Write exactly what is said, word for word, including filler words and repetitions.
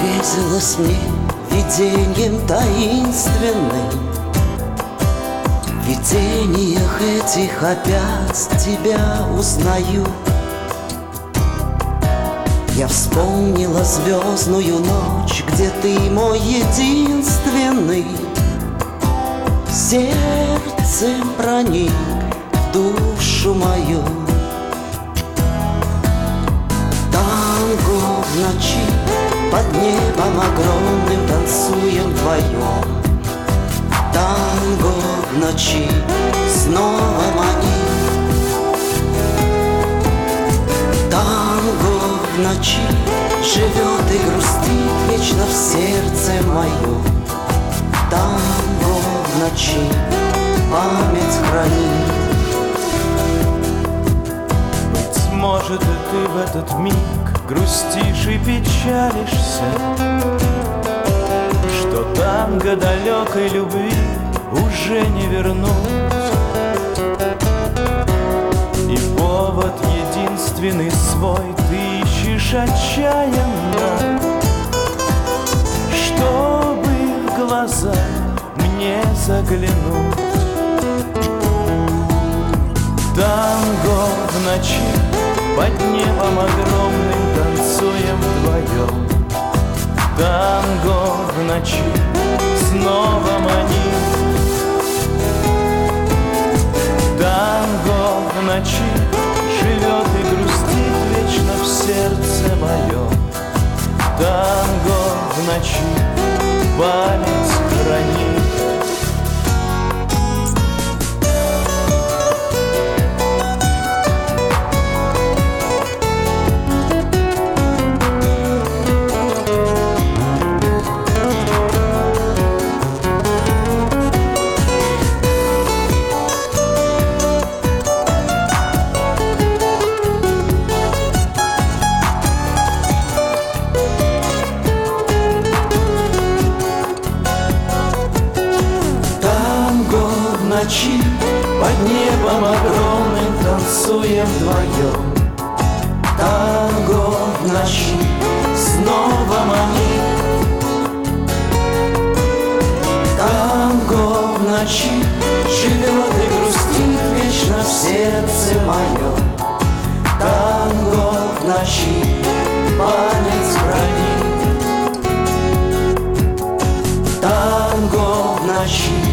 Грезилось мне видением таинственным, в видениях этих опять тебя узнаю. Я вспомнила звездную ночь, где ты мой единственный. Сердцем проник в душу мою. Танго в ночи под небом огромным танцуем вдвоем. Танго в ночи снова манит. Танго в ночи живет и грустит вечно в сердце моем. Танго в ночи память хранит. Быть может, и ты в этот миг грустишь и печалишься, что танго далекой любви уже не вернуть. И повод единственный свой ты ищешь отчаянно, чтобы в глаза мне заглянуть. Танго в ночи под небом огромным танцуем вдвоем. Танго в ночи снова манит. Танго в ночи живет и грустит вечно в сердце моем. Танго в ночи память хранит. В ночи под небом огромным танцуем вдвоем. Танго в ночи снова манит. Танго в ночи живет и грустит вечно в сердце моем. Танго в ночи память хранит. Танго в ночи